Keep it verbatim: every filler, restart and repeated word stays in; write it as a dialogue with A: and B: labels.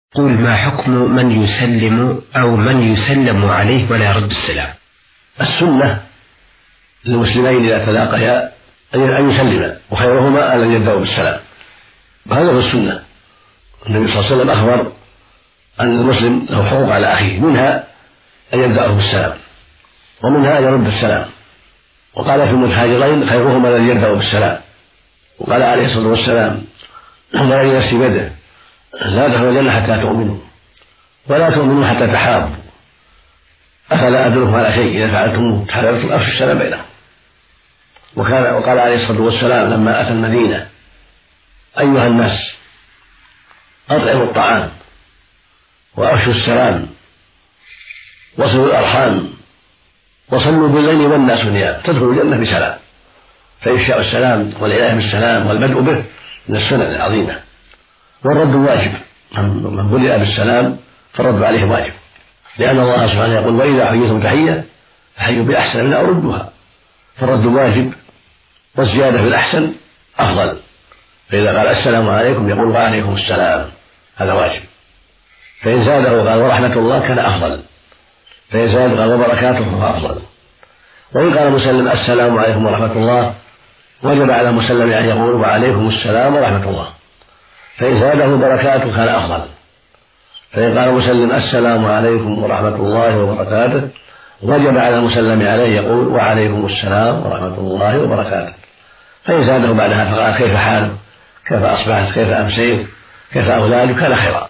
A: قل ما حكم من يسلم أو من يسلم عليه ولا يرد السلام؟
B: السنة للمسلمين إذا تلاقيا أن يسلما، وخيرهما أن يبدأوا بالسلام، وهذا هو السنة. النبي صلى الله عليه وسلم أخبر أن المسلم له حقوق على أخيه، منها أن يبدأه بالسلام ومنها أن يرد السلام، وقال في المتهاجرين خيرهما الذي يبدأ بالسلام، وقال عليه الصلاة والسلام والذي نفسي بيده لا تدخلوا الجنة حتى تؤمنوا ولا تؤمنوا حتى تحابوا، أفلا أدلكم على شيء إذا فعلتموه تحاببتم أفشوا السلام بينهم. وكان وقال عليه الصلاة والسلام لما أتى المدينة أيها الناس أطعموا الطعام وأفشوا السلام وصلوا الأرحام وصلوا بالليل والناس نيام تدخلوا الجنة بسلام. فإفشاء السلام والعناية بالسلام والبدء به من السنن العظيمة، والرد واجب، من بدأ بالسلام فالرد عليه واجب، لأن الله سبحانه يقول وإذا حييتم تحية فحيوا بأحسن منها أو ردوها، فالرد واجب والزيادة في الأحسن أفضل. فإذا قال السلام عليكم يقول وعليكم السلام، هذا واجب. فإن زاده وقال ورحمة الله كان أفضل، فإن زاد قال وبركاته فهو أفضل. وإن قال مسلم السلام عليكم ورحمة الله وجب على مسلم أن يقول وعليكم السلام ورحمة الله، فإن زاده بركاته كان أفضل. فإن قال مسلم السلام عليكم ورحمة الله وبركاته وجب على المسلم عليه يقول وعليكم السلام ورحمة الله وبركاته. فإن زاده بعدها فقال كيف حالك، كيف أصبحت، كيف أمسيت، كيف أولادك، كان خيرا.